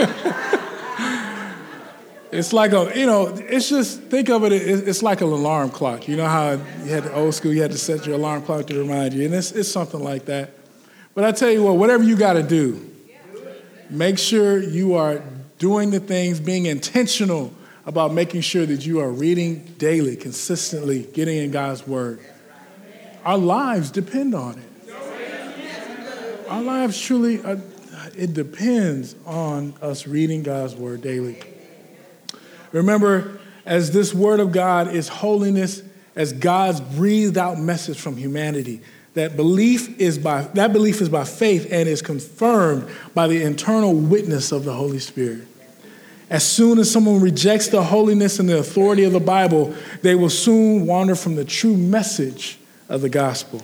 It's like a, you know, it's just, think of it, it's like an alarm clock. You know how you had the old school, you had to set your alarm clock to remind you, and it's, it's something like that. But I tell you what, whatever you got to do, make sure you are doing the things, being intentional about making sure that you are reading daily, consistently, getting in God's Word. Our lives depend on it. Our lives truly, uh, it depends on us reading God's Word daily. Remember, as this Word of God is holiness, as God's breathed out message from humanity, that belief is by that belief is by faith and is confirmed by the internal witness of the Holy Spirit. As soon as someone rejects the holiness and the authority of the Bible, they will soon wander from the true message of the gospel.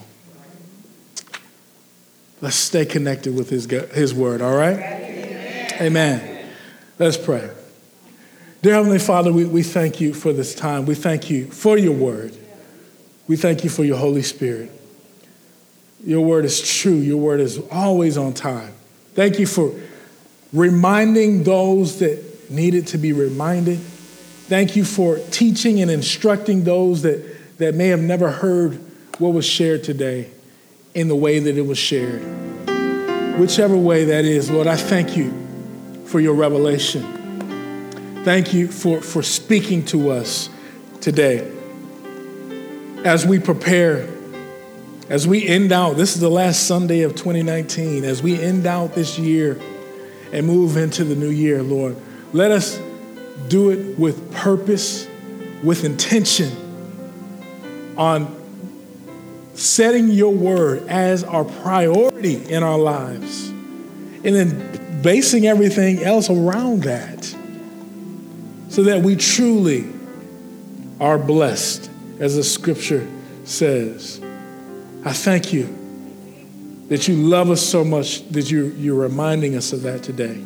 Let's stay connected with his, his word, all right? Amen. Amen. Let's pray. Dear Heavenly Father, we, we thank you for this time. We thank you for your word. We thank you for your Holy Spirit. Your word is true. Your word is always on time. Thank you for reminding those that needed to be reminded. Thank you for teaching and instructing those that, that may have never heard what was shared today in the way that it was shared. Whichever way that is, Lord, I thank you for your revelation. Thank you for, for speaking to us today. As we prepare, as we end out, this is the last Sunday of twenty nineteen, as we end out this year and move into the new year, Lord, let us do it with purpose, with intention, on setting your word as our priority in our lives, and then basing everything else around that so that we truly are blessed, as the scripture says. I thank you that you love us so much that you, you're reminding us of that today.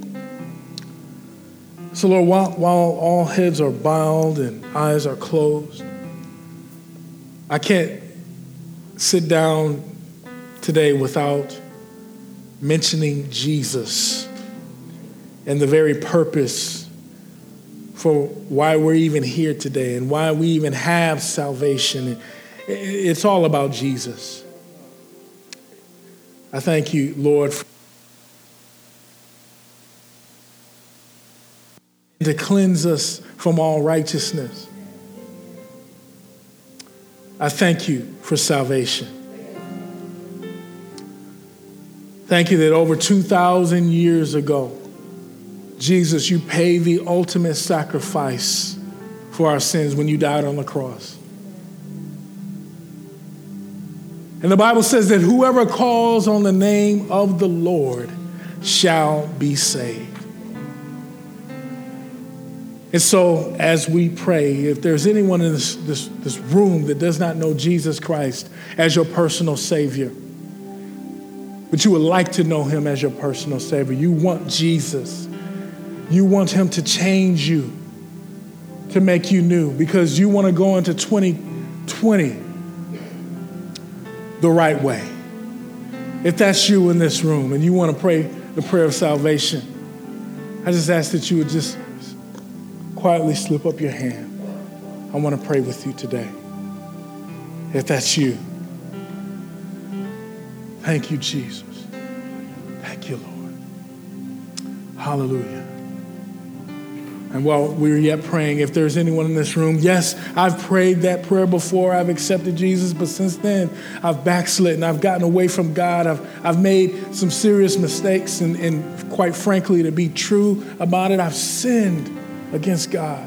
So Lord, while, while all heads are bowed and eyes are closed, I can't sit down today without mentioning Jesus and the very purpose for why we're even here today and why we even have salvation. It's all about Jesus. I thank you, Lord, for to cleanse us from all righteousness. I thank you for salvation. Thank you that over two thousand years ago, Jesus, you paid the ultimate sacrifice for our sins when you died on the cross. And the Bible says that whoever calls on the name of the Lord shall be saved. And so as we pray, if there's anyone in this, this, this room that does not know Jesus Christ as your personal Savior, but you would like to know him as your personal Savior, you want Jesus, you want him to change you, to make you new, because you want to go into twenty twenty the right way. If that's you in this room and you want to pray the prayer of salvation, I just ask that you would just quietly slip up your hand. I want to pray with you today. If that's you, thank you, Jesus. Thank you, Lord. Hallelujah. And while we're yet praying, if there's anyone in this room, yes, I've prayed that prayer before. I've accepted Jesus, but since then, I've backslidden. I've gotten away from God. I've, I've made some serious mistakes, and, and quite frankly, to be true about it, I've sinned against God.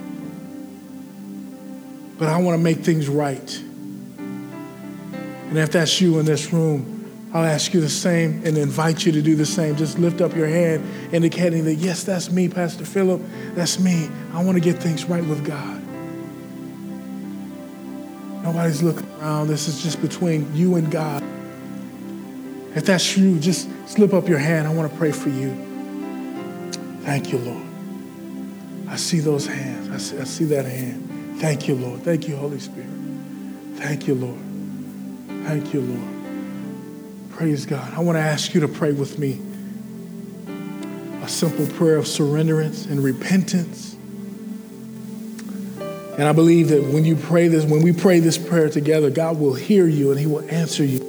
But I want to make things right. And if that's you in this room, I'll ask you the same and invite you to do the same. Just lift up your hand, indicating that, yes, that's me, Pastor Philip. That's me. I want to get things right with God. Nobody's looking around. This is just between you and God. If that's you, just slip up your hand. I want to pray for you. Thank you, Lord. I see those hands. I see, I see that hand. Thank you, Lord. Thank you, Holy Spirit. Thank you, Lord. Thank you, Lord. Praise God. I want to ask you to pray with me a simple prayer of surrenderance and repentance. And I believe that when you pray this, when we pray this prayer together, God will hear you and he will answer you.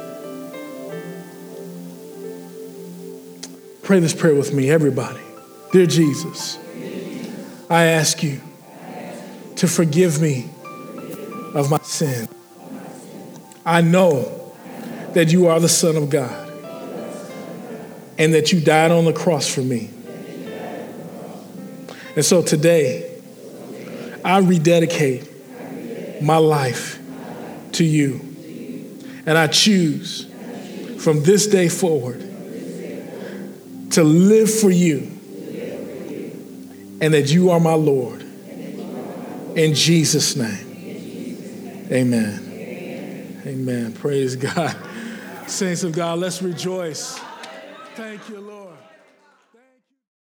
Pray this prayer with me, everybody. Dear Jesus, I ask you to forgive me of my sin. I know that you are the Son of God and that you died on the cross for me. And so today, I rededicate my life to you. And I choose from this day forward to live for you and that you are my Lord. In Jesus' name, amen. Amen. Praise God. Saints of God, let's rejoice. Thank you, Lord.